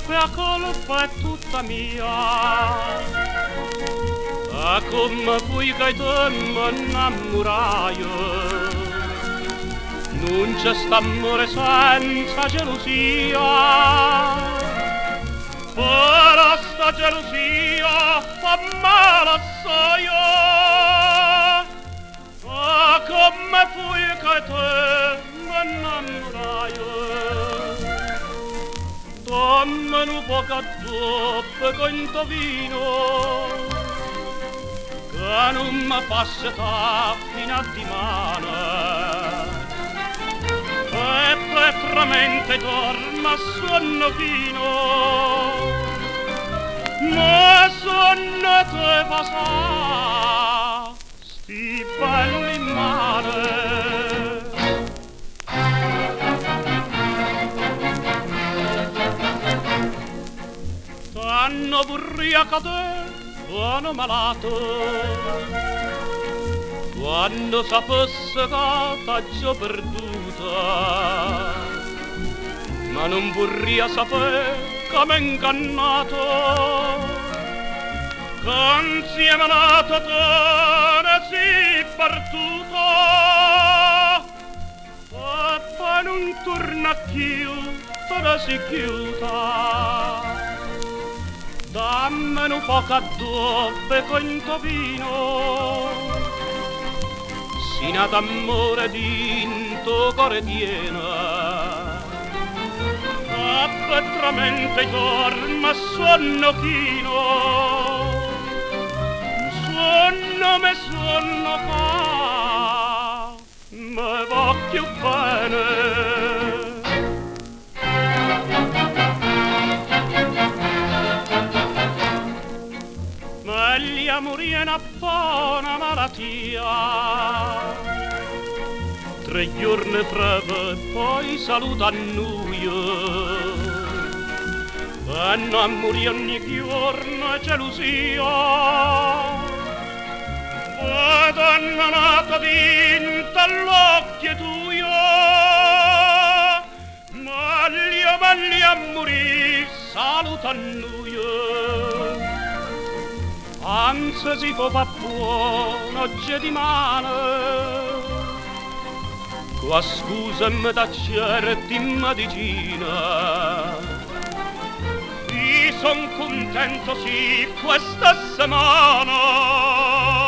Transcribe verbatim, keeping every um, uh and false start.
la colpa è tutta mia. E come fui che te mi innamorai, non c'è st'amore senza gelosia. Però sta gelosia fa male assai. E come fui che te mi innamorai, dammi un po' d'uopo con tuo vino, che non mi passa fino a di mano. E petramente dorma a sonno fino, ma sonno te fa sa, sti belli male. T'hanno burriaca te, buono malato, quando sapesse che t'ha già perduta, ma non vorria sapere che m'è ingannato, che insieme nato te ne si perduta, e poi non torna più, te ne si chiuda. Dammi un po' d'uopo con tuo vino, sino d'amore dinto cuore tiene. E petramente dorma sonno chino, sonno me sonno fa, me va più bene. Meglio morire una buona malattia, tre giorni breve poi saluta a noi, e non morire ogni giorno gelosia. E donna nata dinta all'occhio tuo, meglio meglio a morire saluta a noi. Anzi si può far buono oggi di mano, qua scusa mi da certi medicina. Io son contento sì questa settimana,